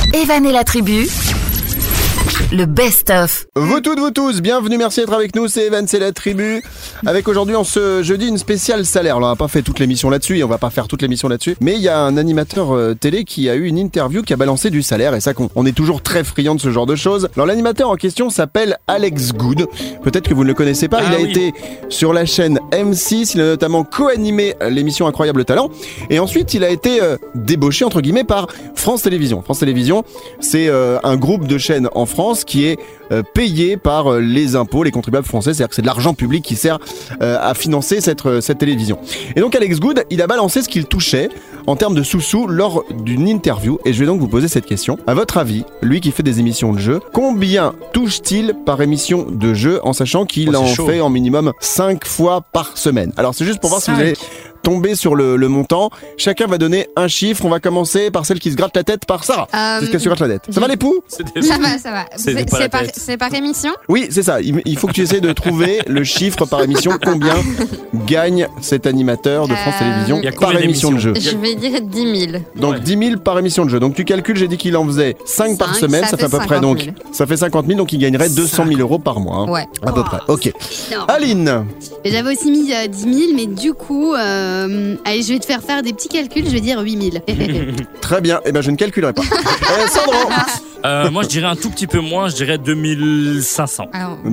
Evan et la tribu, le best-of. Vous toutes, vous tous, bienvenue, merci d'être avec nous, c'est Evan, c'est la tribu. Avec aujourd'hui, en ce jeudi, une spéciale salaire. Alors, on va pas fait toute l'émission là-dessus, et on va pas faire toute l'émission là-dessus, mais il y a un animateur télé qui a eu une interview qui a balancé du salaire, et ça, on est toujours très friand de ce genre de choses. Alors, l'animateur en question s'appelle Alex Good. Peut-être que vous ne le connaissez pas, il a été sur la chaîne M6, il a notamment co-animé l'émission Incroyable Talent, et ensuite, il a été débauché, entre guillemets, par France Télévisions. France Télévisions, c'est un groupe de chaînes en France qui est payé par les impôts, les contribuables français, c'est-à-dire que c'est de l'argent public qui sert à financer cette télévision. Et donc Alex Good, il a balancé ce qu'il touchait en termes de sous-sous lors d'une interview, et je vais donc vous poser cette question. À votre avis, lui qui fait des émissions de jeux, combien touche-t-il par émission de jeu, en sachant qu'il en fait en minimum 5 fois par semaine? Alors c'est juste pour voir si vous allez tomber sur le montant. Chacun va donner un chiffre. On va commencer par celle qui se gratte la tête, par Sarah. C'est ce qu'elle se gratte la tête. Ça va l'époux? Ça va. C'est par émission? Oui, c'est ça. Il faut que tu essaies de trouver le chiffre par émission. Combien gagne cet animateur de France Télévisions par émission de jeu? Je vais dire 10 000. Donc 10 000 par émission de jeu. Donc tu calcules, j'ai dit qu'il en faisait 5 par semaine. Ça fait à peu près, donc ça fait 50 000. Donc il gagnerait 200 000 euros par mois. Ouais. À peu près. Ok. Aline. J'avais aussi mis 10 000, mais du coup, allez, je vais te faire des petits calculs, je vais dire 8 000. Très bien, et ben je ne calculerai pas. Sandro. Moi je dirais un tout petit peu moins, je dirais 2500.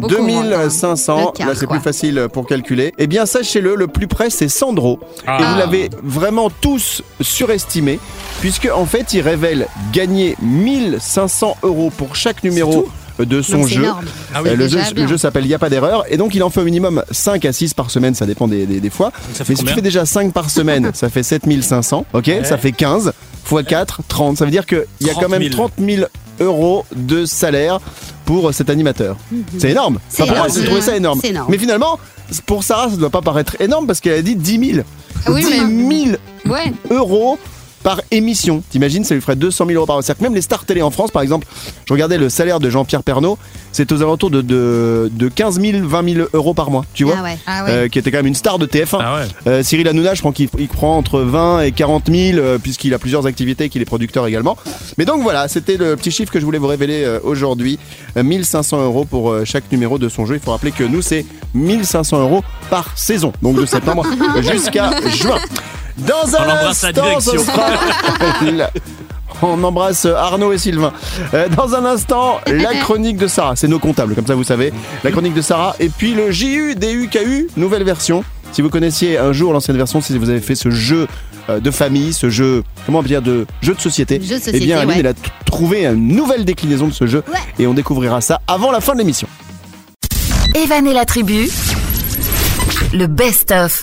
2500, là c'est plus facile pour calculer. Eh bien sachez-le, le plus près c'est Sandro. Et vous l'avez vraiment tous surestimé, puisque en fait il révèle gagner 1500 euros pour chaque numéro de son jeu. Le jeu s'appelle Y a pas d'erreur, et donc il en fait au minimum 5 à 6 par semaine, ça dépend des fois. Mais si tu fais déjà 5 par semaine, ça fait 7500, ok, ça fait 15 x 4, 30, ça veut dire qu'il y a quand même 30 000 euros de salaire pour cet animateur. C'est énorme. Pour moi, j'ai trouvé ça énorme. Mais finalement, pour Sarah, ça ne doit pas paraître énorme parce qu'elle a dit 10 000. 10 000 euros par émission. T'imagines, ça lui ferait 200 000 euros par an. C'est-à-dire que même les stars télé en France, par exemple, je regardais le salaire de Jean-Pierre Pernaut, c'est aux alentours de 15 000, 20 000 euros par mois, tu vois, qui était quand même une star de TF1. Cyril Hanouna, je crois qu'il prend entre 20 et 40 000, puisqu'il a plusieurs activités, qu'il est producteur également. Mais donc voilà, c'était le petit chiffre que je voulais vous révéler aujourd'hui. 1500 euros pour chaque numéro de son jeu. Il faut rappeler que nous, c'est 1500 euros par saison, donc de septembre jusqu'à juin. Dans un instant, ce sera... On embrasse Arnaud et Sylvain. Dans un instant, la chronique de Sarah. C'est nos comptables, comme ça vous savez. La chronique de Sarah. Et puis le JUDUKU, nouvelle version. Si vous connaissiez un jour l'ancienne version, si vous avez fait ce jeu de famille, ce jeu, comment dire, de jeu de société, eh bien Aline, elle a trouvé une nouvelle déclinaison de ce jeu. Et on découvrira ça avant la fin de l'émission. Evan et la tribu, le best-of.